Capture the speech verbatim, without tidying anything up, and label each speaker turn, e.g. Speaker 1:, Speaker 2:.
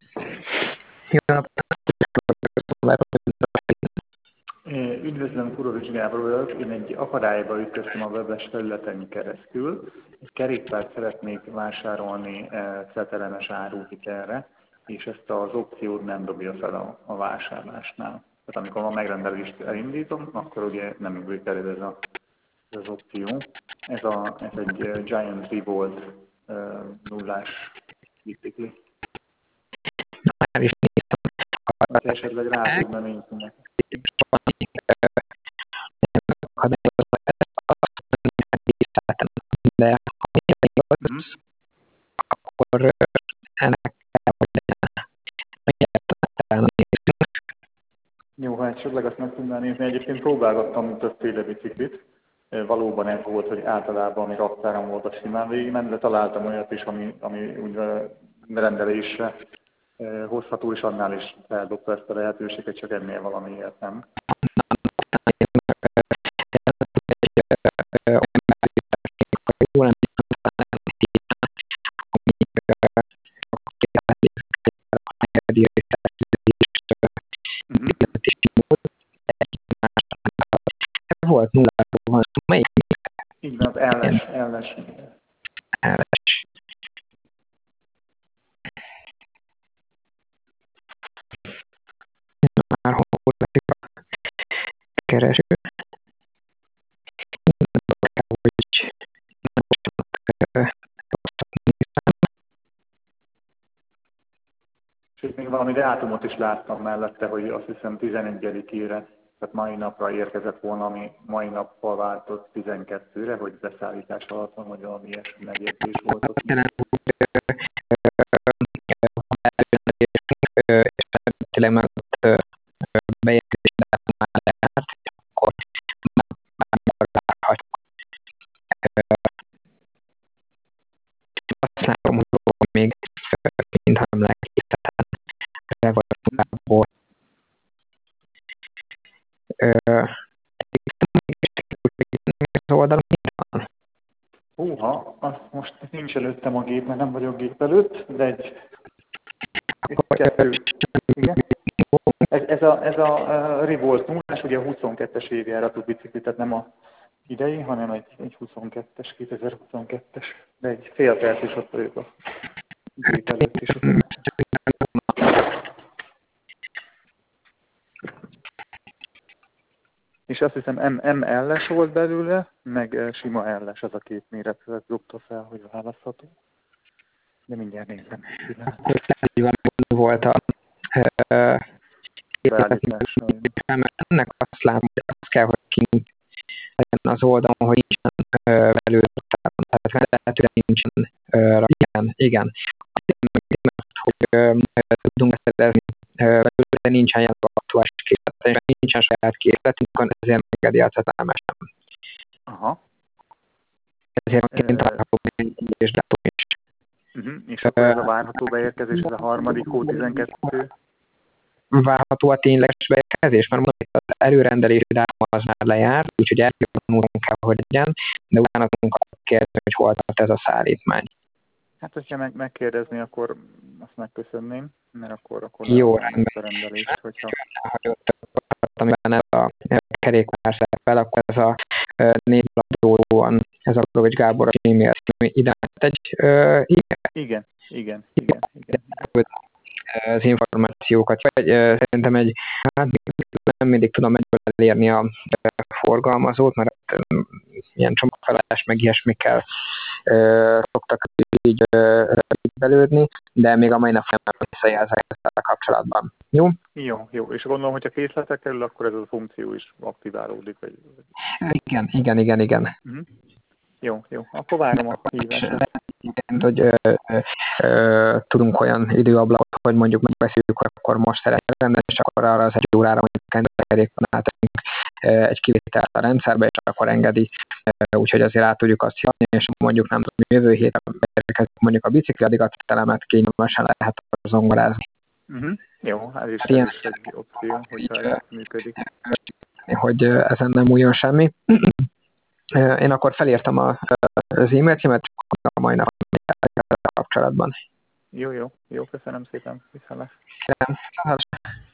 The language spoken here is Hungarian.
Speaker 1: Jó napot!
Speaker 2: Üdvözlöm, Kurovics Gábor vagyok. Én egy akadályba ütköztem a webes felületen keresztül. Egy kerékpárt szeretnék vásárolni cetelemes áruhitelre, és ezt az opciót nem dobja fel a, a vásárlásnál. Tehát amikor a megrendelést elindítom, akkor ugye nem működik el ez, a, ez az opció. Ez, a, ez egy Giant Revolt nullás bicikli.
Speaker 1: Már is néztem.
Speaker 2: Ha esetleg rá tudna nézni neki.
Speaker 1: De ha az, akkor ennek kell, hogy legyen egyáltalán nézni.
Speaker 2: Jó, ha esetleg azt meg tudnál nézni. Egyébként próbálgattam többféle biciklit. Valóban ez volt, hogy általában, ami raktáron volt, a simán végigment, de találtam olyat is, ami, ami úgy rendelésre hozható, és annál is feldobta ezt a lehetőséget, csak ennél valamiért nem.
Speaker 1: Volt nulláról van szó, melyik?
Speaker 2: Így van, az elles, elles.
Speaker 1: Elles. Már hol lesz a kereső? Hogy
Speaker 2: És még valami dátumot is láttam mellette, hogy azt hiszem tizenegyedikére, tehát mai napra érkezett volna, ami mai nappal váltott tizenkettőre, hogy beszállítás alatt van, vagy valami ilyesmi megjegyzés volt ott.
Speaker 1: És tényleg már ott bejegyzés dátum már lejárt, akkor már várhatjuk. Azt látom, hogy még mintha nem lekészítetlen revolúcióból. Az oldalon mit van?
Speaker 2: Húha, azt most nincs előttem a gép, mert nem vagyok gép előtt, de egy, egy kettő. Igen? Ez, ez a, ez a uh, Revolt nullás, ugye a huszonkettes évjáratú bicikli, tehát nem a idei, hanem egy, egy huszonkettes, kétezer-huszonkettes, de egy fél perc is ott vagyok a gép előtt is. És azt hiszem em el-es volt belőle, meg sima el-es, az a két méretet dobta fel, hogy választható. De mindjárt nézem.
Speaker 1: Volt a
Speaker 2: beállítás.
Speaker 1: Ennek azt látom, hogy azt kell, hogy kint legyen az oldalon, hogy nincsen belőle raktárban. Tehát lehetően nincsen uh, igen, igen. Mert hogy tudunk szerezni belőle, nincsen jelentő aktuális képlet, és nincsen saját képletünk, ezért megengedi a cetelemes nem.
Speaker 2: Aha.
Speaker 1: Ezértként található és dátum is.
Speaker 2: Uh-huh. És akkor ez a várható beérkezés, ez a harmadik hó tizenkettő?
Speaker 1: Várható a tényleges beérkezés, mert mondom, hogy az előrendelési dátum az már lejárt, úgyhogy elmondom kell, hogy legyen, de utána tudunk kérdezni, hogy hol tart ez a szállítmány.
Speaker 2: Hát, hogyha meg, megkérdezni, akkor azt megköszönném, mert akkor, akkor
Speaker 1: jó,
Speaker 2: rendben a rendelést, hogyha...
Speaker 1: Ha amiben ez a kerékpár szerepel, akkor ez a névladóan, ez a Kurovics Gábor a e-mail című ide egy uh,
Speaker 2: igen, igen, igen, igen.
Speaker 1: Az információkat, vagy uh, szerintem egy, hát nem mindig tudom egyből elérni a uh, forgalmazót, mert uh, ilyen csomagfelelés meg ilyesmikkel uh, szoktak így uh, belődni, de még a mai nap nem visszajelzek ezzel a kapcsolatban. Jó?
Speaker 2: Jó, jó. És gondolom, hogy a készletek kerül, akkor ez a funkció is aktiválódik. Vagy...
Speaker 1: Igen, igen, igen, igen.
Speaker 2: Uh-huh. Jó, jó. Akkor várom a hívást.
Speaker 1: Hogy ö, ö, ö, tudunk olyan időablakot, hogy mondjuk megbeszéljük, hogy akkor most szeretnénk, és akkor arra az egy órára mondjuk kerékpárnál átadunk egy kivételt a rendszerbe, és akkor engedi, úgyhogy azért át tudjuk azt jönni, és mondjuk nem tudom, jövő héten érkezik mondjuk a bicikli, addig a telemet kényelmesen lehet zongorázni.
Speaker 2: Uh-huh. Jó, ez is,
Speaker 1: ilyen,
Speaker 2: ez is egy opció, hogyha ez működik.
Speaker 1: Hogy ezen nem újjon semmi. Én akkor felírtam a, az e-mail címet, a mai nap kapcsolatban.
Speaker 2: Jó, jó, jó, köszönöm szépen, viszontlátásra.
Speaker 1: Kérem, viszontlátásra.